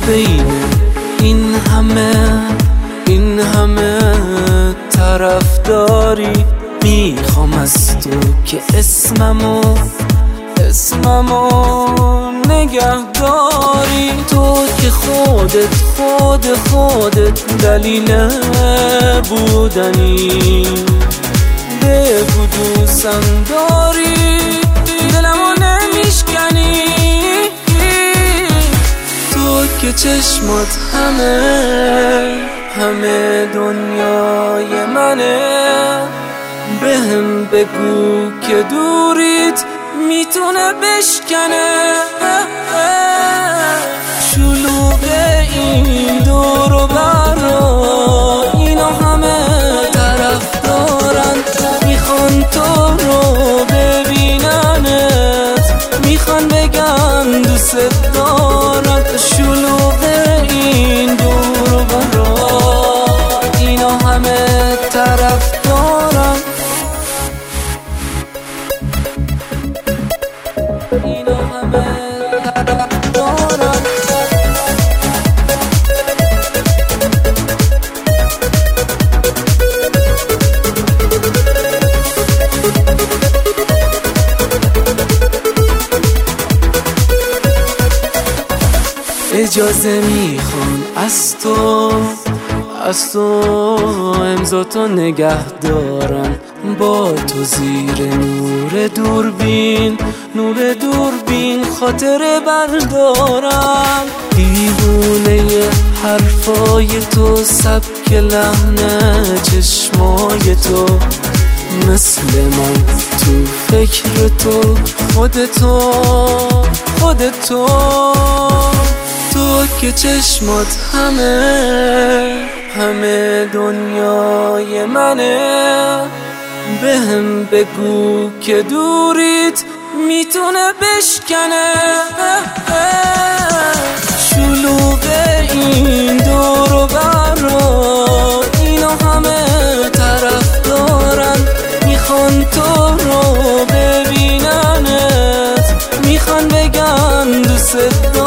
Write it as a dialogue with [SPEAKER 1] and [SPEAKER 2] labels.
[SPEAKER 1] بین این همه طرفداری میخوام از تو که اسممو نگهداری. تو که خودت دلیل بودنی، بگو دوستم داری دلمو نمیشکنی. تو که چشمات همه دنیای منه، بهم بگو که دوریت میتونه بشکنه. شلوغ این دور و برا اینا همه طرف دارن، میخوان تو رو ببیننت، میخوان بگن دوست دارن. شلوغ این دور و برا اینا همه طرف دارن، اینا همه طرف دارن. اجازه میخوام از تو امضا تو نگه دارم، با تو زیر نور دوربین خاطره بردارم. دیوونه حرفای تو، سبک لحن چشمای تو، مثل من تو فکر تو، خودتو. تو که چشمات همه دنیای منه، بهم بگو که دوریت میتونه بشکنه. شلوغ این دور و برا اینا همه طرف دارن، میخوان تو رو ببیننت، میخوان بگن دوست